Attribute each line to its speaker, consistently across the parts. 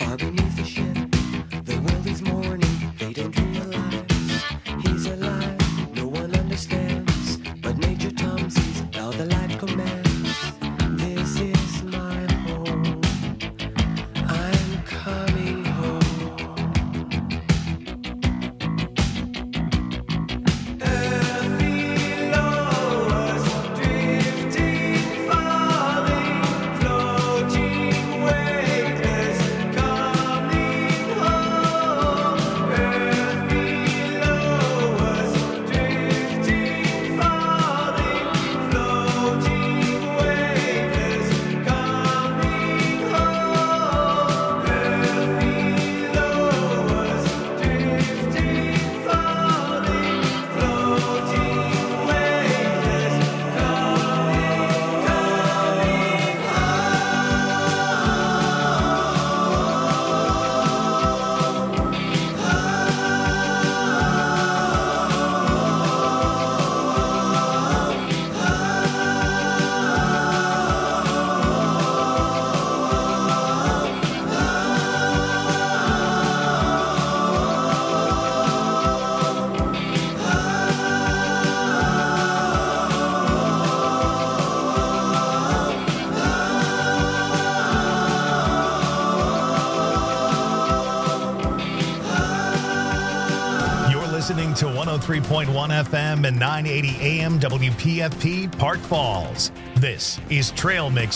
Speaker 1: Listening to 103.1 FM and 980 AM WPFP Park Falls. This is Trail Mix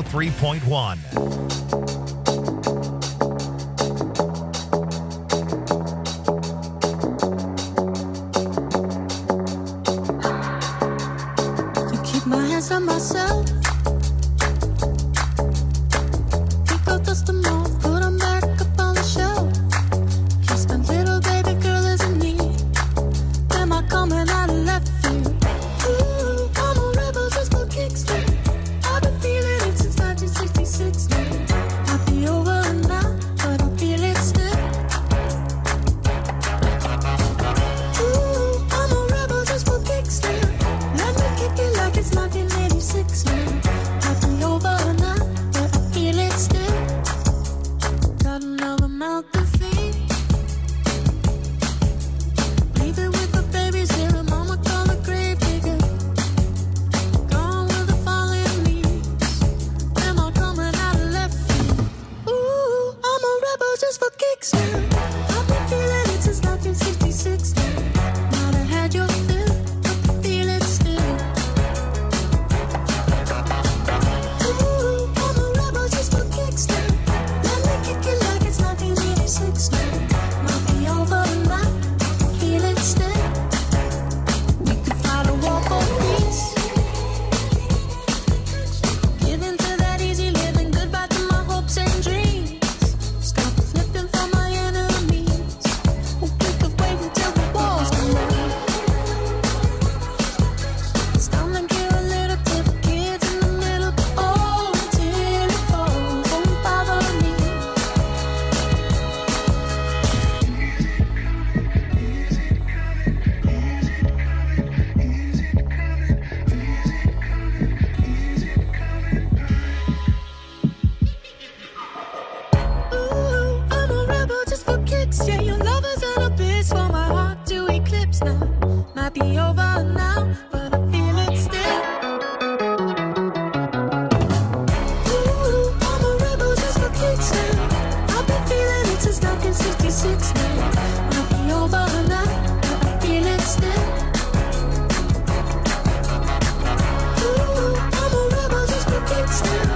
Speaker 1: 103.1.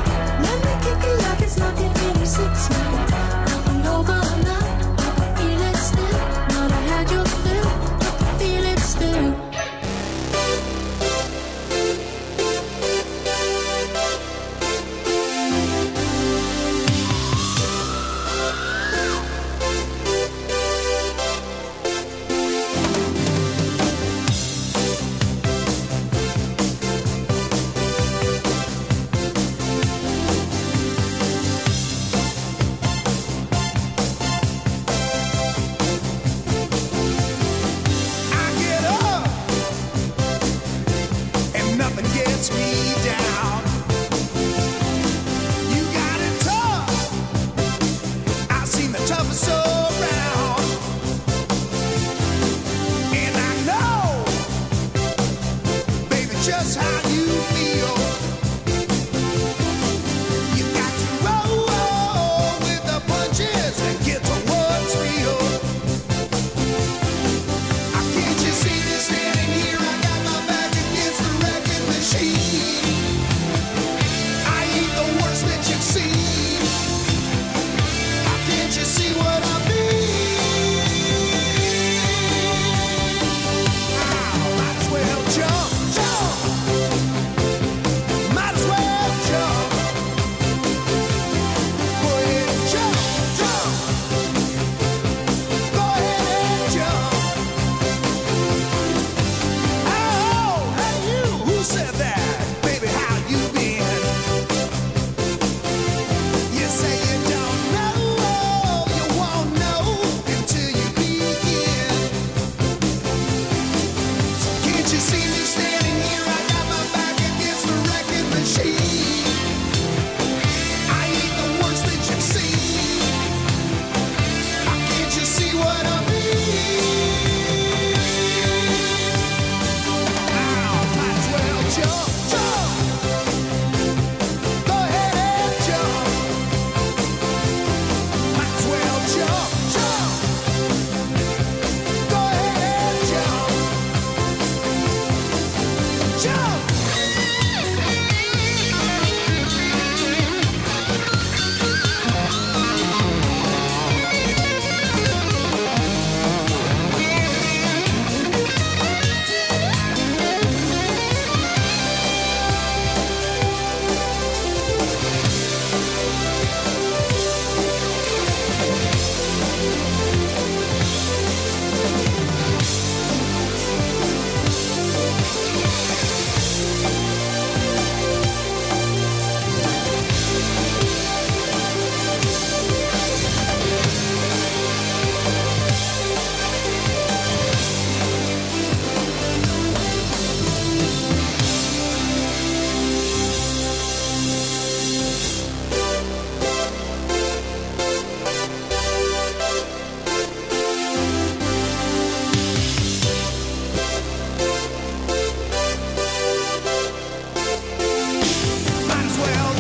Speaker 2: Like it's 1986 now. I'll be over now. I feel it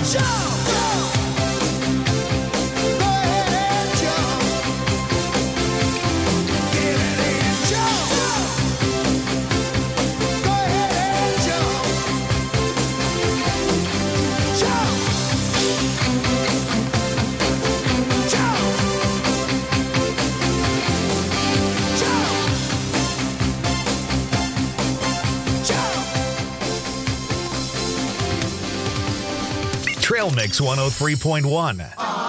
Speaker 1: Trail Mix 103.1.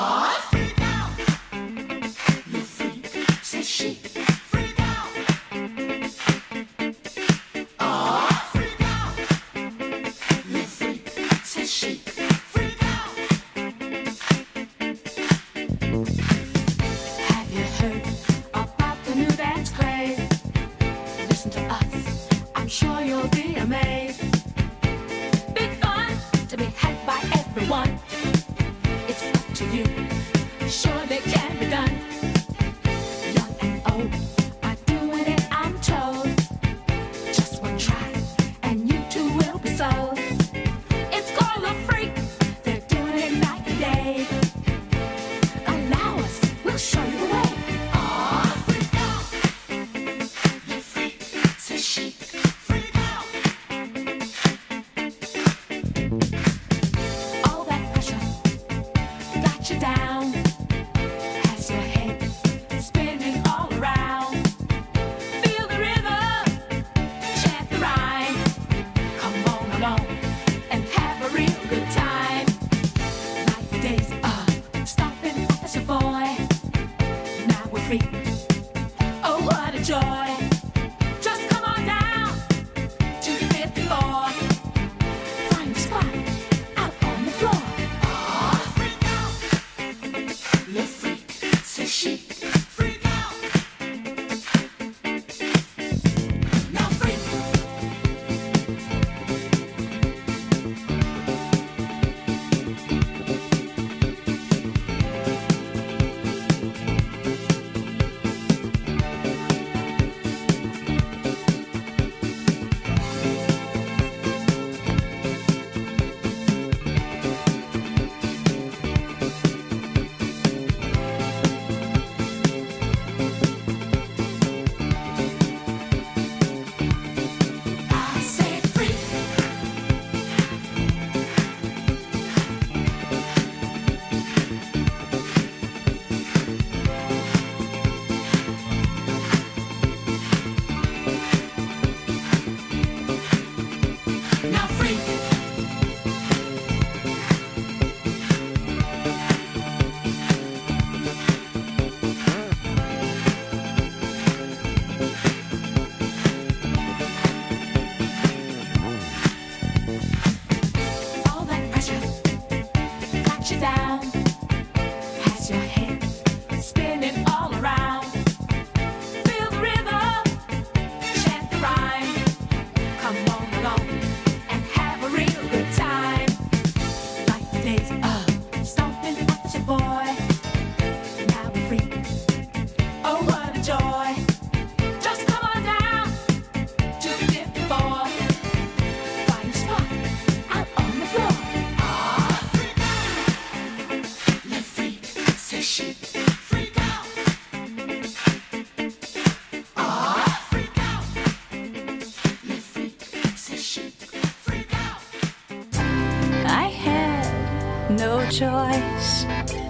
Speaker 2: Choice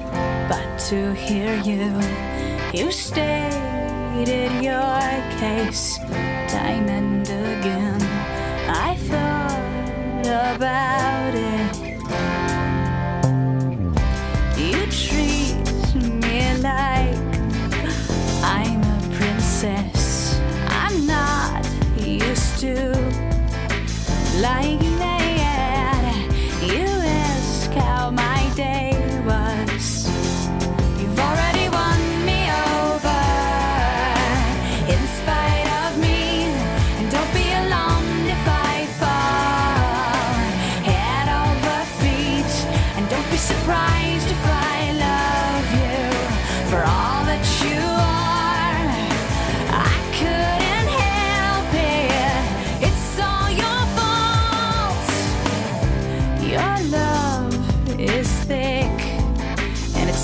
Speaker 2: but to hear you. You stated your case time and again. I thought about it. You treat me like I'm a princess. I'm not used to like that. You ask how my day was. You've already won me over in spite of me. And don't be alarmed if I fall head over feet. And don't be surprised if I love you for all that you are. I couldn't help it. It's all your fault. Your love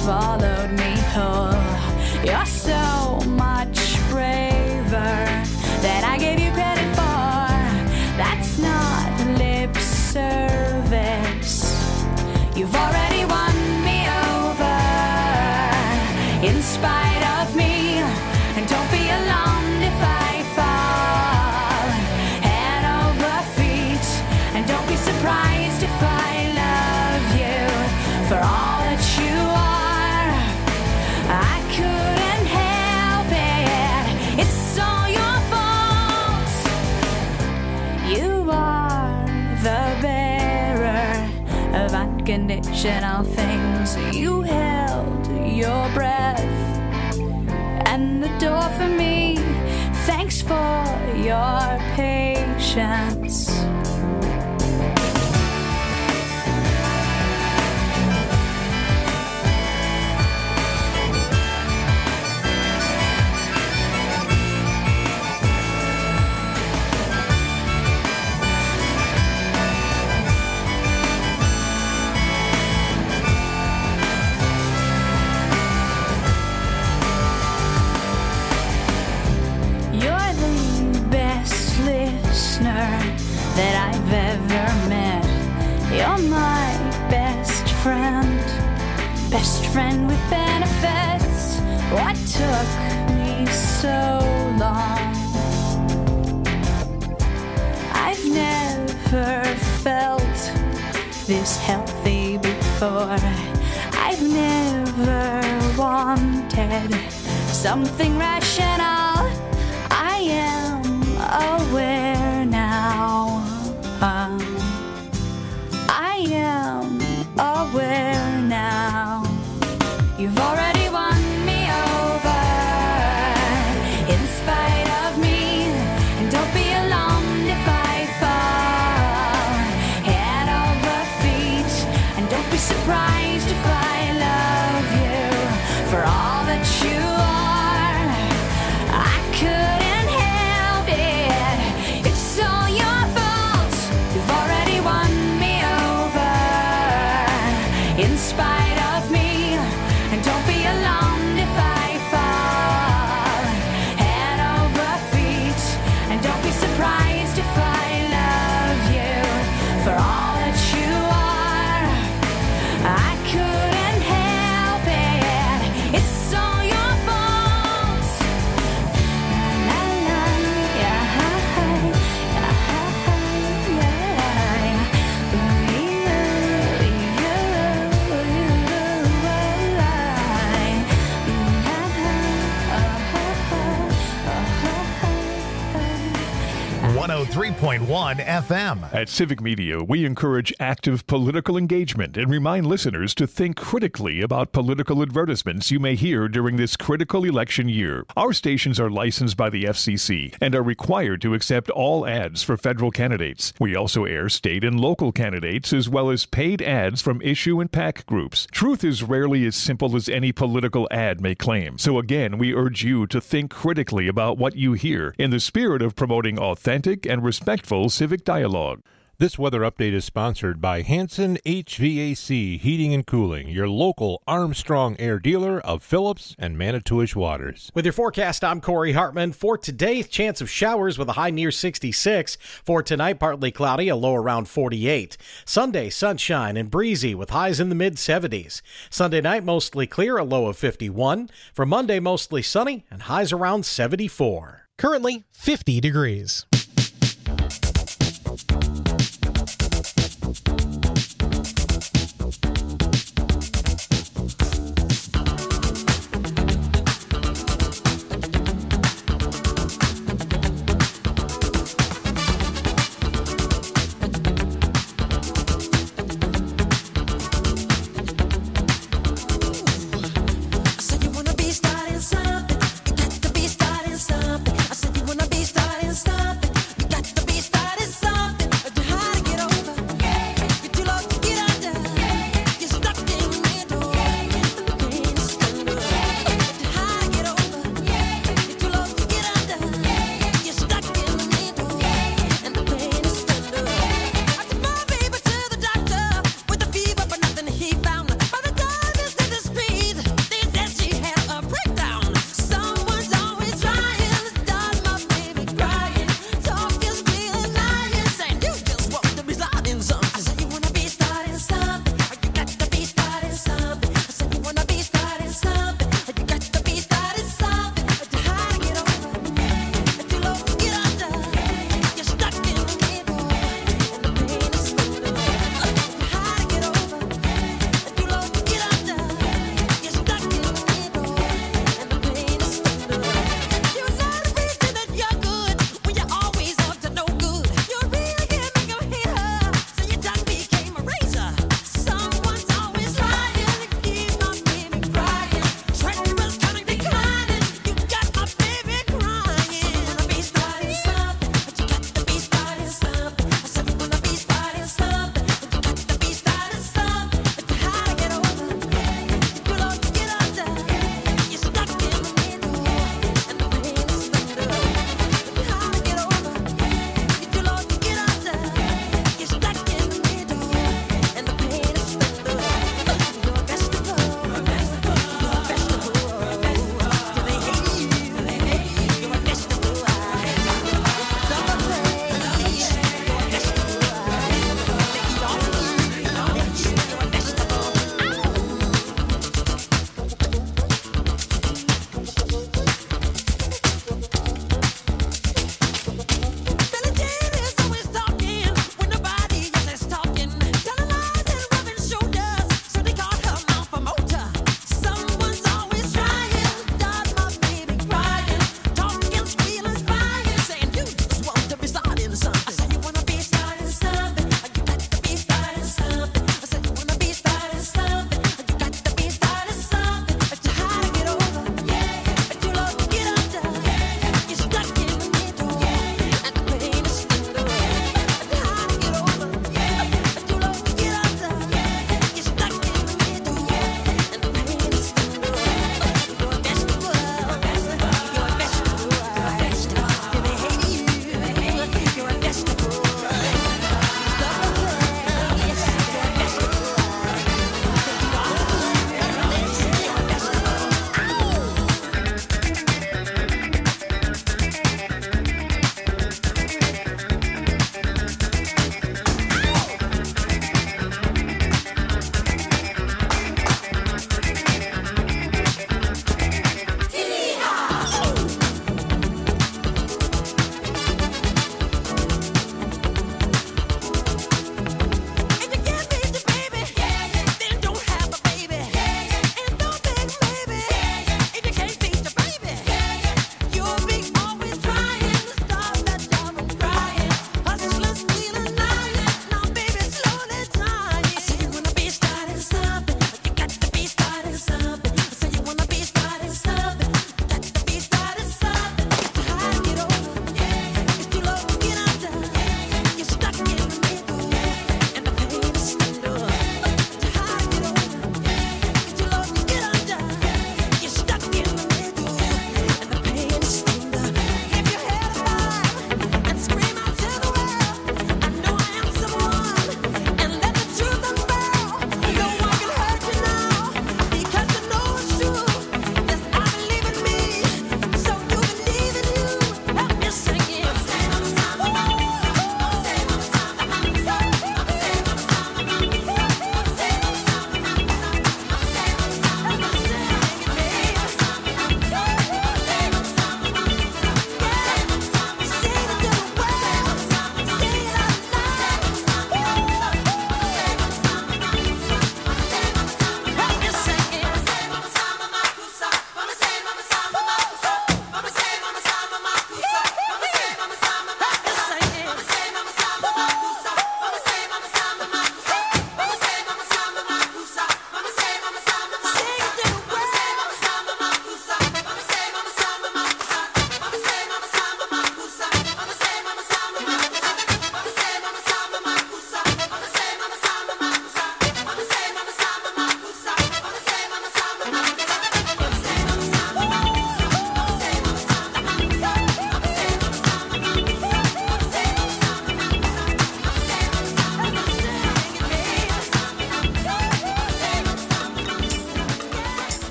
Speaker 2: swallowed me whole. You're so much braver than I gave you credit for. That's not lip service. You've already won me over in spite of me. And don't be alarmed if I fall head over feet. And don't be surprised if I love you for all that you are. I couldn't help it. It's all your fault. You are the bearer of unconditional things. You held your breath and the door for me. Thanks for your patience. That I've ever met. You're my best friend with benefits. What took me so long? I've never felt this healthy before. I've never wanted something rational. I am aware now. I am aware now. You've already won me over in spite of me. And don't be alarmed if I fall head over feet. And don't be surprised if I love you for all that you are. I couldn't help it. It's all your fault. You've already won me over in spite of me. And don't be alarmed if I fall head over feet. And don't be surprised if I love you for all that you are. I couldn't help it. It's all your fault. La, la, yeah, yeah.
Speaker 1: 103.1 FM.
Speaker 3: At Civic Media, we encourage active political engagement and remind listeners to think critically about political advertisements you may hear during this critical election year. Our stations are licensed by the FCC and are required to accept all ads for federal candidates. We also air state and local candidates as well as paid ads from issue and PAC groups. Truth is rarely as simple as any political ad may claim. So again, we urge you to think critically about what you hear in the spirit of promoting authentic and respectful civic dialogue.
Speaker 4: This weather update is sponsored by Hanson HVAC Heating and Cooling, your local Armstrong Air dealer of Phillips and Manitowish Waters.
Speaker 5: With your forecast, I'm Corey Hartman. For today, chance of showers with a high near 66. For tonight, partly cloudy, a low around 48. Sunday, sunshine and breezy with highs in the mid-70s. Sunday night, mostly clear, a low of 51. For Monday, mostly sunny and highs around 74.
Speaker 6: Currently, 50 degrees.
Speaker 7: Something. I said you wanna be starting something.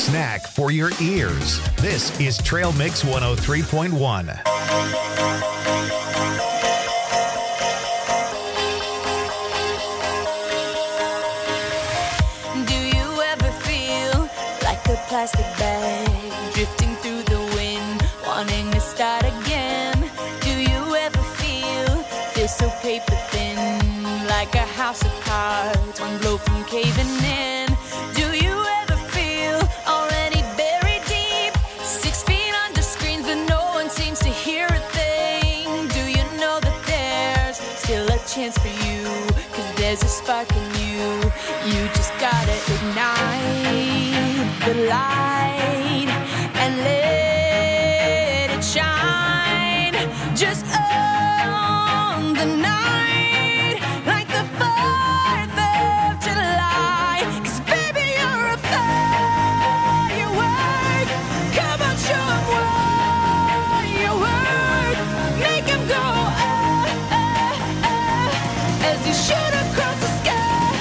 Speaker 1: snack for your ears. This is Trail Mix 103.1.
Speaker 2: Plastic bag drifting through the wind, wanting to start again. Do you ever feel so paper thin, like a house of cards, one blow from caving in? Do you ever feel already buried deep, 6 feet under screens, but no one seems to hear a thing? Do you know that there's still a chance for you, 'cause there's a spark in you? You just gotta ignite the light and let it shine. Just on the night, like the 4th of July. 'Cause baby, you're a firework. Come on, show 'em what you're worth. Make 'em go as you shoot across the sky.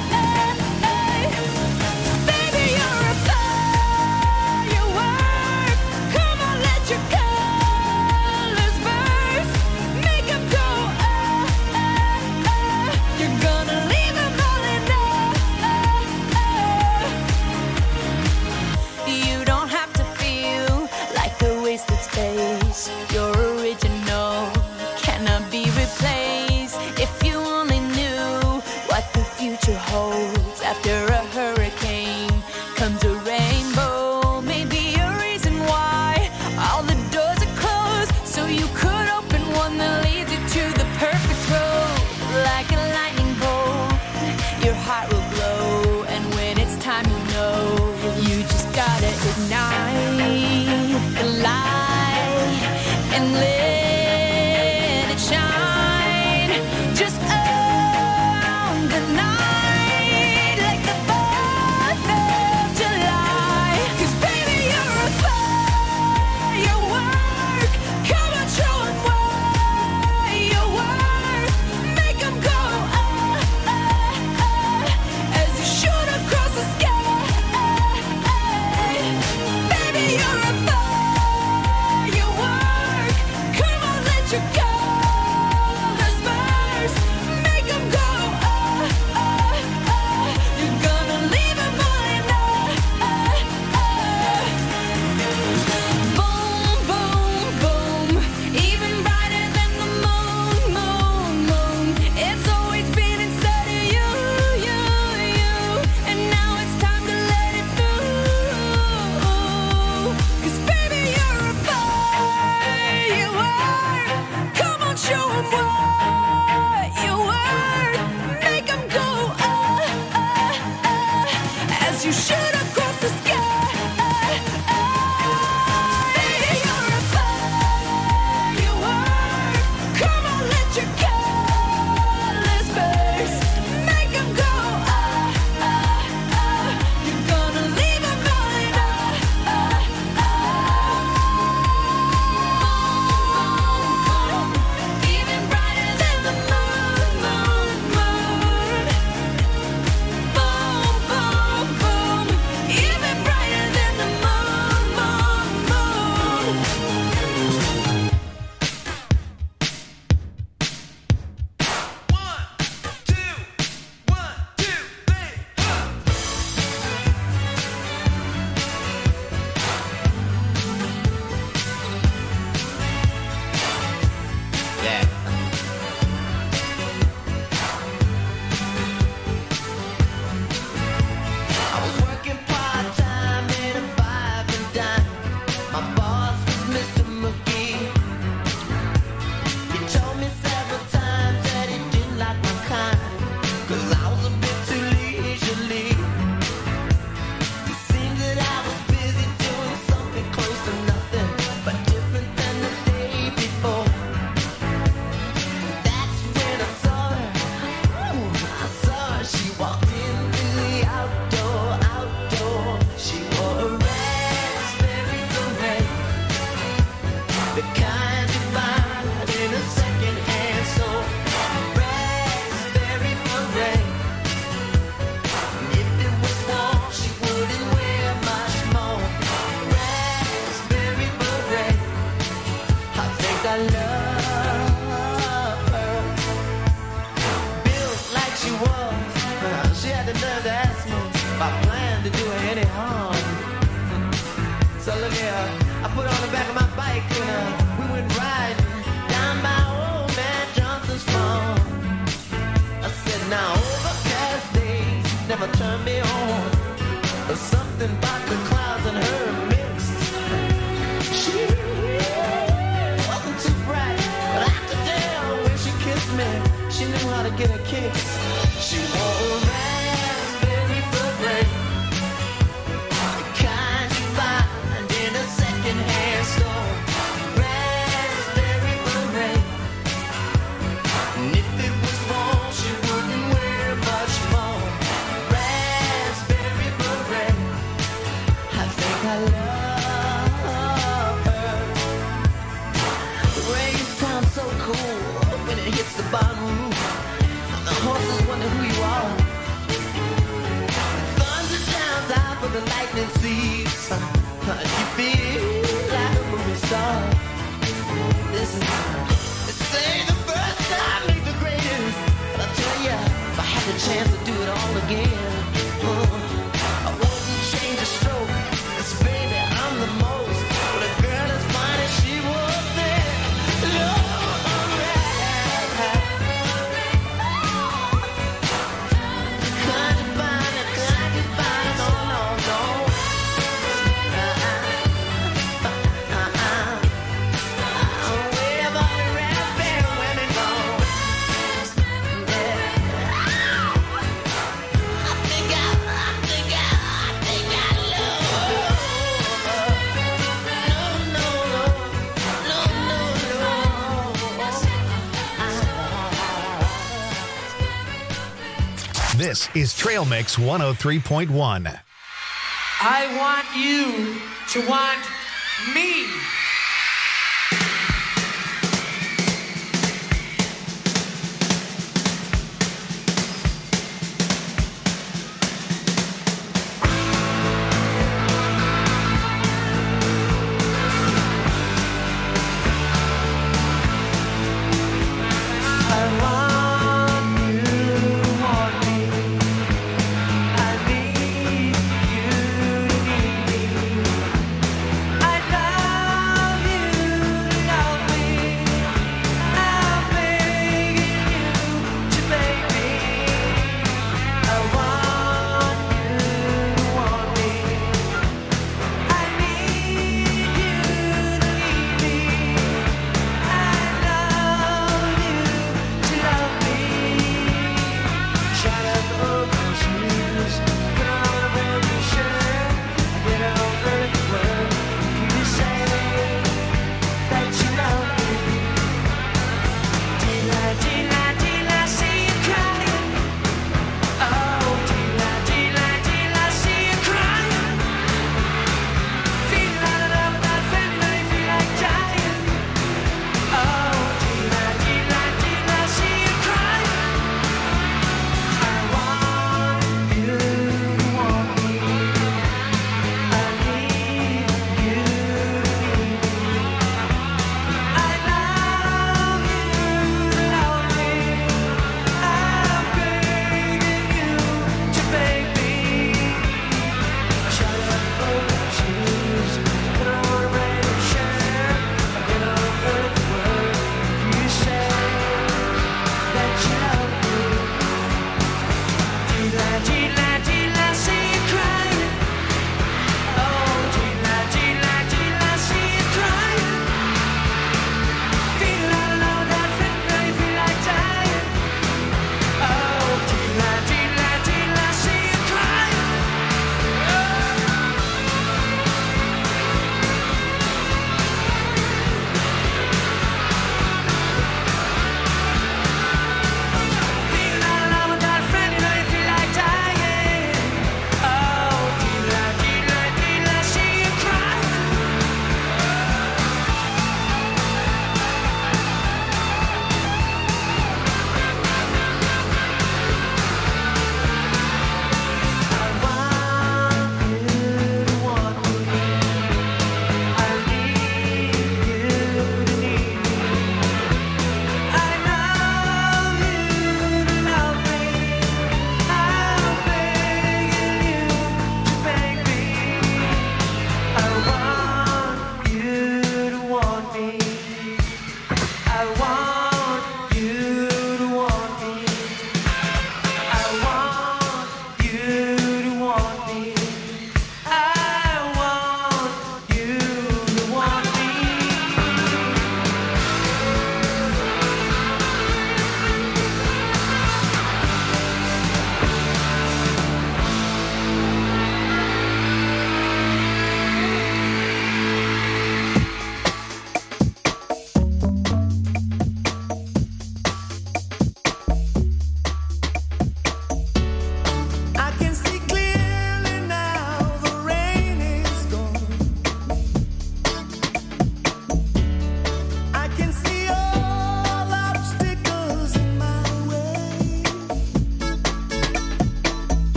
Speaker 2: Your original cannot be replaced. If you only knew what the future holds, after a hurricane comes a rainbow. Maybe a reason why all the doors are closed, so you could open one that leads you to the perfect road. Like a lightning bolt, your heart will glow, and when it's time, you know you just gotta ignite the light and let it shine. Just on the night, like the 4th of July. 'Cause baby, you're a firework. Come on, show 'em what you're worth. Make 'em go as you shoot across the sky. Baby, you're a firework. Come on, let your colors burst. Make 'em go you're gonna leave 'em all in boom, boom, boom. Even brighter than the moon, moon, moon. It's always been inside of you, you, you. And now it's time to let it through. 'Cause baby, you're a firework. Come on, show 'em what you're worth. Make 'em go as you shoot across the sky. Baby, you're a firework. Come on, let your colors burst. Make 'em go you're gonna leave 'em all in even brighter
Speaker 7: me she knew how to get a kick. She wore a raspberry beret, the kind you find in a second-hand store. Raspberry beret, and if it was worn, she wouldn't wear much more. Raspberry beret, I think I love her. The rain sounds so cool when it hits the bottom roof. The horses wonder who you are. Thunder sounds out for the lightning seeds. You feel like a movie star. Listen, they say the first time make the greatest. But I'll tell ya, if I had the chance to do it all again, I wouldn't change a stroke. 'Cause baby, I'm the most. But a girl as fine as she was there.
Speaker 1: This is Trail Mix 103.1.
Speaker 7: I want you to want me. I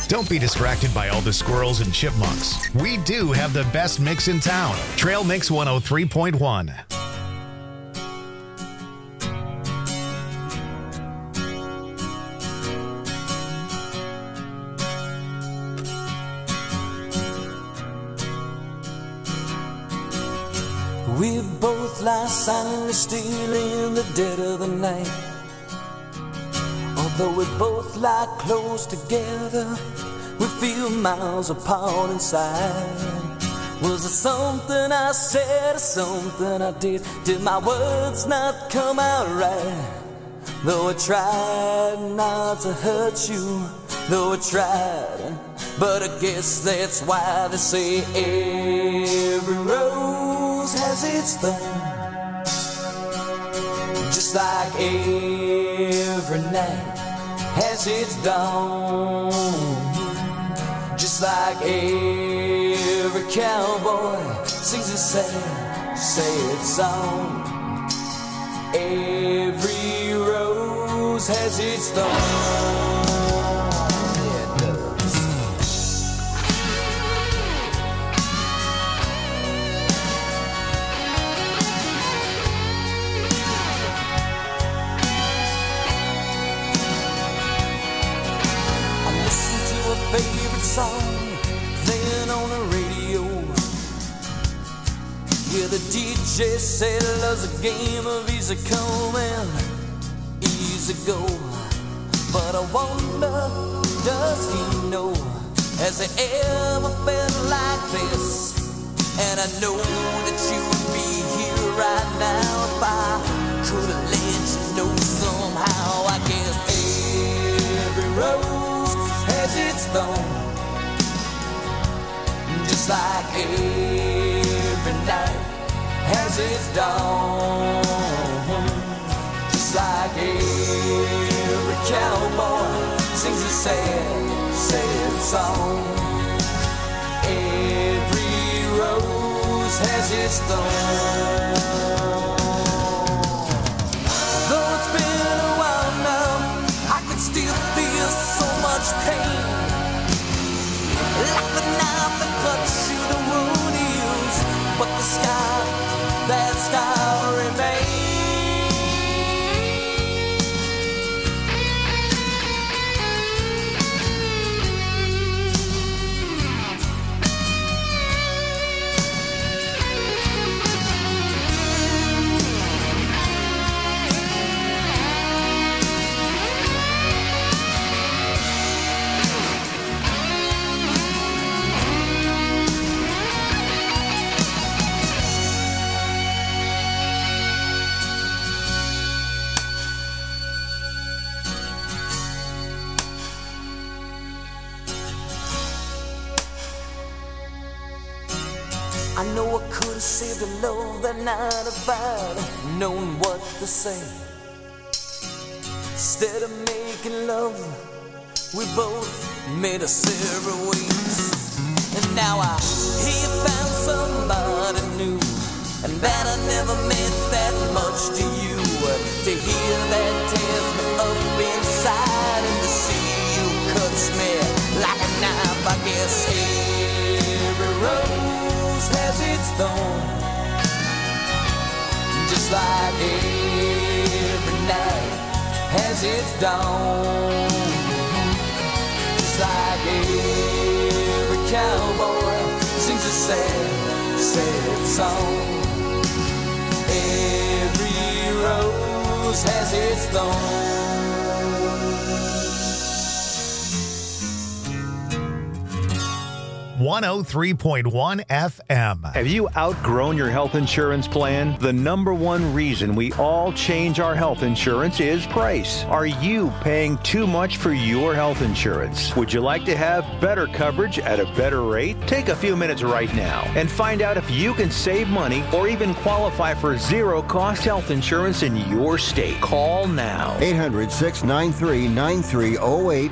Speaker 1: Don't be distracted by all the squirrels and chipmunks. We do have the best mix in town. Trail Mix 103.1.
Speaker 8: We both lie silently still in the dead of the night. Although we both lie close together, we feel miles apart inside. Was it something I said or something I did? Did my words not come out right? Though I tried not to hurt you, though I tried, but I guess that's why they say every rose has its thorn. Just like every night has its dawn. Just like every cowboy sings a sad, sad song. Every rose has its thorn. Favorite song playing on the radio, where the DJ said love's a game of easy come and easy go. But I wonder, does he know, has he ever felt like this? And I know that you would be here right now if I could have let you know somehow. I guess every rose has its thorn, just like every night has its dawn. Just like every cowboy sings a sad, sad song. Every rose has its thorn. Though it's been a while now, I can still feel so much pain, like the knife that cuts you, the wound heals, but the scar, that scar remains. I know I could have saved a love that night if I'd known what to say. Instead of making love, we both made us separate ways. And now I hear you found somebody new, and that I never meant that much to you. To hear that tears me up inside, and to see you cuts me like a knife. I guess every rose has its thorn, just like every night has its dawn. Just like every cowboy sings a sad, sad song. Every rose has its thorn.
Speaker 1: 103.1 FM.
Speaker 9: Have you outgrown your health insurance plan? The number one reason we all change our health insurance is price. Are you paying too much for your health insurance? Would you like to have better coverage at a better rate? Take a few minutes right now and find out if you can save money or even qualify for zero-cost health insurance in your state. Call now.
Speaker 10: 800-693-9308.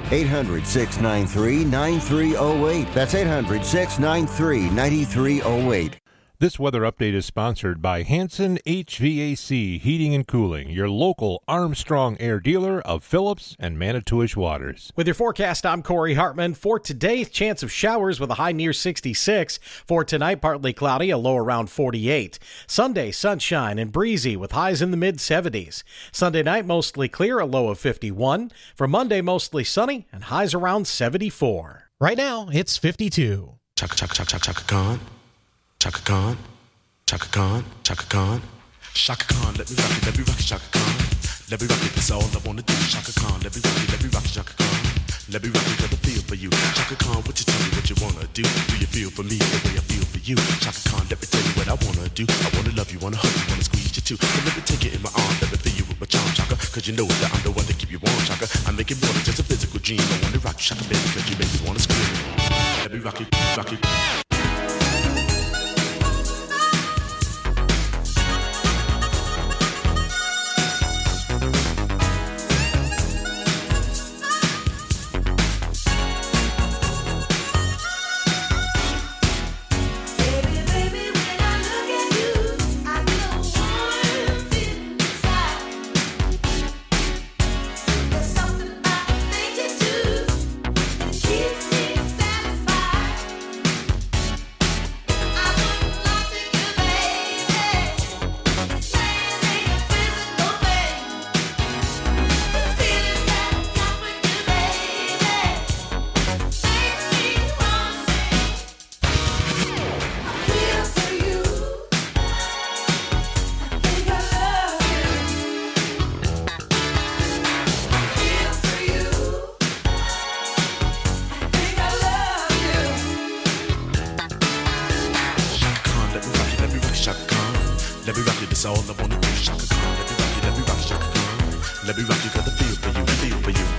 Speaker 10: 800-693-9308. That's 800-693-9308.
Speaker 4: This weather update is sponsored by Hanson HVAC Heating and Cooling, your local Armstrong Air dealer of Phillips and Manitowish Waters.
Speaker 5: With your forecast, I'm Corey Hartman. For today, chance of showers with a high near 66. For tonight, partly cloudy, a low around 48. Sunday, sunshine and breezy with highs in the mid-70s. Sunday night, mostly clear, a low of 51. For Monday, mostly sunny and highs around 74.
Speaker 6: Right now, it's 52.
Speaker 10: Chaka Khan. Chaka Khan, Chaka Khan, Chaka Khan, Chaka Khan, let me rock it, Chaka Khan. Let me rock it, that's all I wanna do. Chaka Khan, let me rock it, Chaka Khan. Let me rock it, got a feel for you. Chaka Khan, what you tell me what you wanna do? Do you feel for me the way I feel for you? Chaka Khan, let me tell you what I wanna do. I wanna love you, wanna hug you, wanna squeeze you too. And let me take it in my arms, let me feel you with my charm, Chaka. Cause you know that I'm the one to keep you warm, Chaka. I make it more than just a physical dream. I wanna rock you, Chaka, baby, cause you make me wanna scream. Let me rock it, rock it. All I wanna do, Chaka Khan. Let me rock it, Chaka Khan. Let me rock you, got the feel for you, feel for you.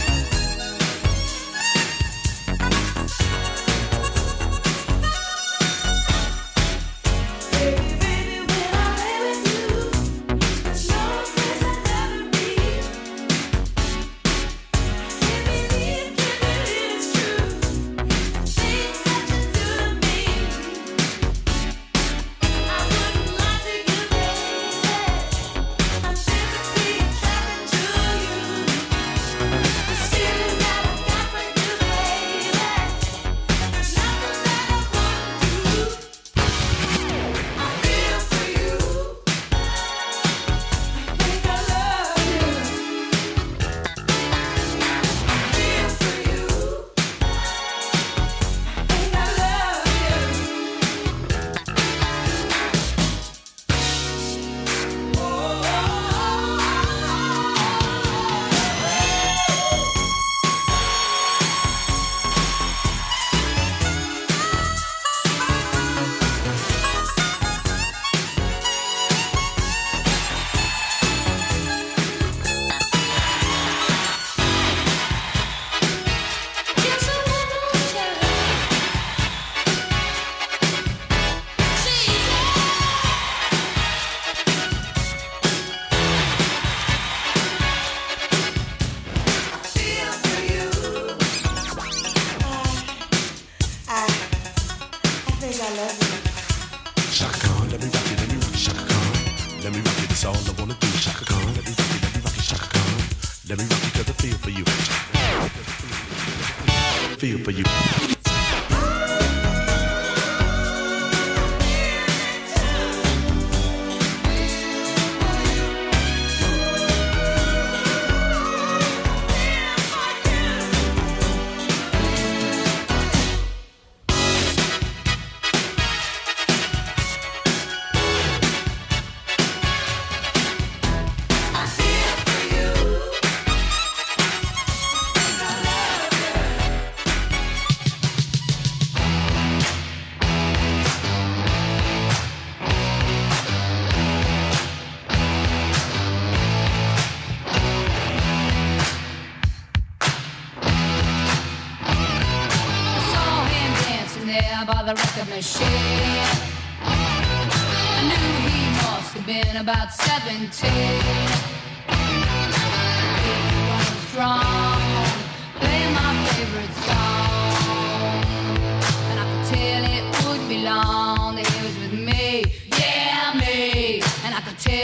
Speaker 10: Feel for you.
Speaker 11: By the record machine, I knew he must have been about 17. He was strong, playing my favorite song, and I could tell it would be long that he was with me.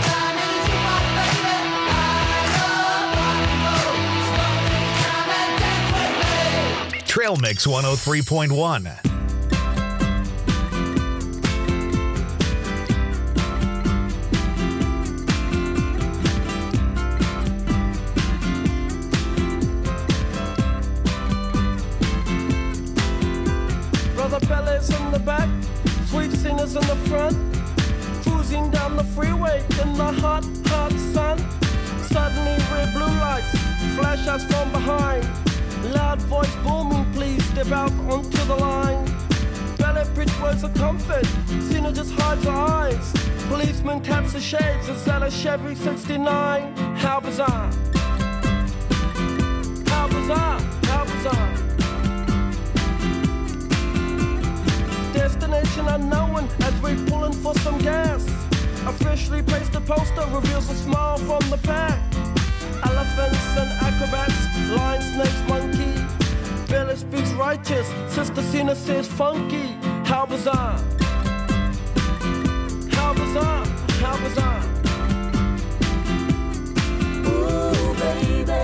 Speaker 11: time in the jukebox, baby. I love rock and roll. So take your time and dance with me.
Speaker 1: Trail Mix 103.1.
Speaker 12: Brother Bellas in the back, sweet singers in the front, cruising down the freeway in the hot, hot sun. Suddenly red blue lights flash us from behind. Loud voice booming, please step out onto the line. Ballet bridge words of comfort, Cena just hides her eyes. Policeman taps the shades, it's at a Chevy 69. How bizarre, how bizarre, how bizarre. Destination unknown as we're pulling for some gas. Officially placed a poster reveals a smile from the pack. Elephants and acrobats, lion, snakes, monkey. Billy speaks righteous, Sister Cena says funky. How bizarre, how bizarre, how bizarre.
Speaker 7: Ooh, baby,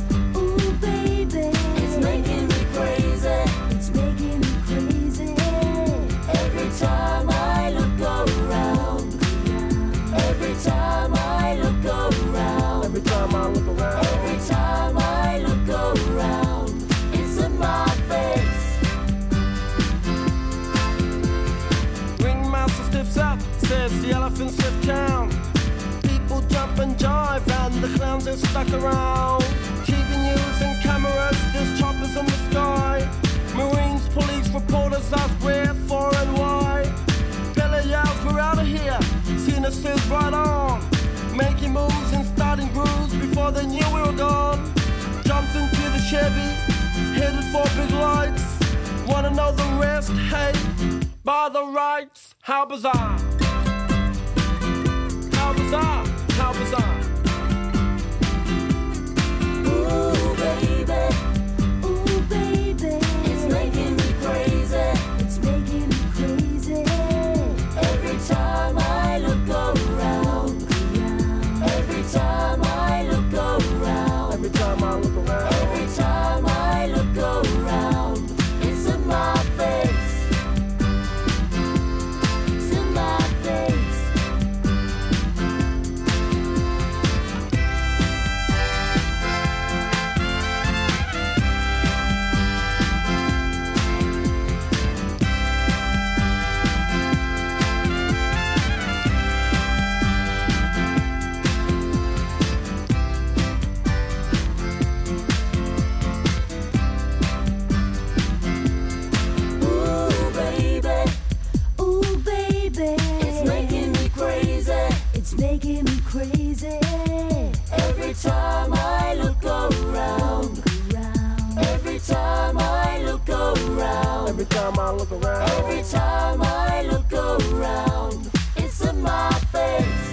Speaker 7: it's making me crazy. It's making me crazy. Every time I look around, every time I look around,
Speaker 12: Every time I look around,
Speaker 7: every time I look around, it's in my face.
Speaker 12: Ringmaster stiffs up, says the elephants have town. People jump and jive and the clowns are stuck around. TV news and cameras, there's choppers in the sky. Marines, police, reporters ask where, for and why. Billy yells, we're out of here. Cena says right on. Making moves and starting grooves before they knew we were gone. Jumped into the Chevy, headed for big lights. Wanna know the rest? Hey, by the rights. How bizarre, how bizarre, how bizarre.
Speaker 7: Ooh, baby, it's making me crazy. It's making me crazy. Every time I look around, every time I look around,
Speaker 12: Every time I look around,
Speaker 7: every time I look around, it's in my face. It's in my face. Every time I look around,
Speaker 12: every time I look around,
Speaker 7: every time I look around, it's in my face.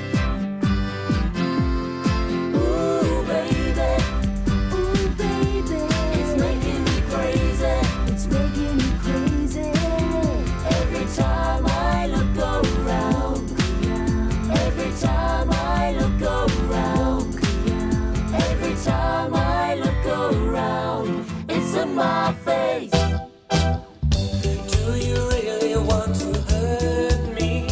Speaker 7: Ooh, baby, it's making me crazy. It's making me crazy. Every time I look around, every time I look around, every time I look around, it's in my face.
Speaker 8: Do you really want to hurt me?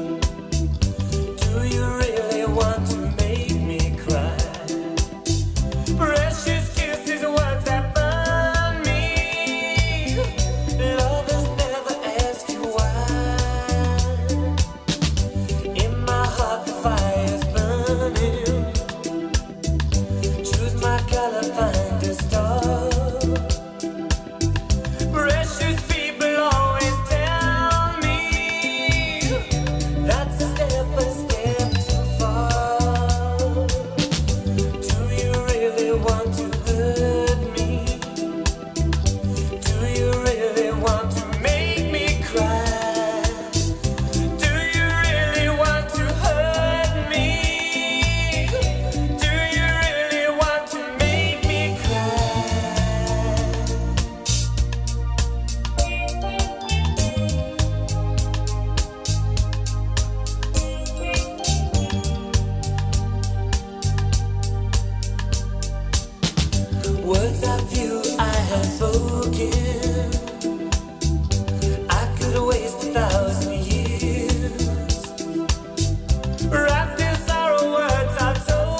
Speaker 8: Do you really want to make me cry? Precious kisses, words that burn me. Lovers never ask you why. In my heart the fire's burning. Choose my color, find a star. Precious people always tell me that's a step too far. Do you really want to hurt me? Do you really want to make me cry? Do you really want to hurt me? Do you really want to make me cry? Words of you I have spoken, I could waste 1,000 years. Wrapped in sorrow, words are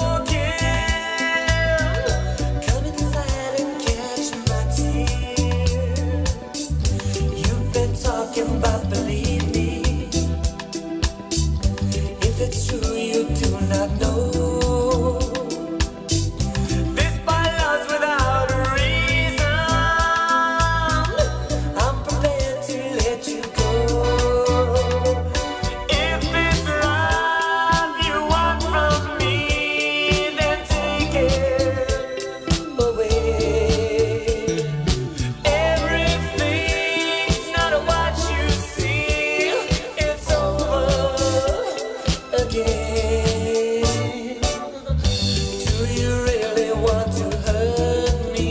Speaker 8: token. Come inside and catch my tears. You've been talking about, believe me. If it's true, you do not know. This by love's without a reason. I'm prepared to let you go. If it's love you want from me, then take it away. Everything's not what you see. It's over again. Do you really want to hurt me?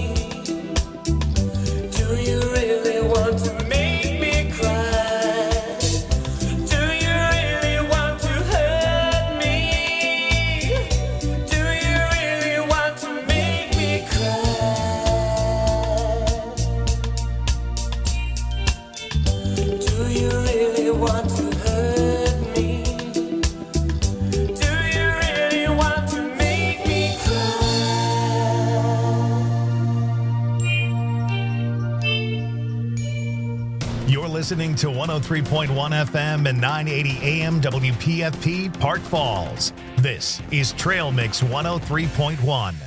Speaker 8: Do you really want to make me cry? Do you really want to hurt me? Do you really want to make me cry? Do you really want to hurt me? Do you really want to make me cry?
Speaker 1: You're listening to 103.1 FM and 980 AM WPFP Park Falls. This is Trail Mix 103.1.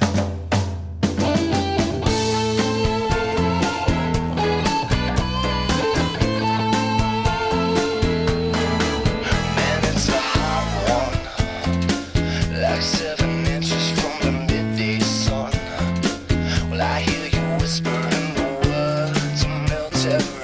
Speaker 13: Man, it's a hot one, like 7 inches from the midday sun. Well, I hear you whispering the words, melt every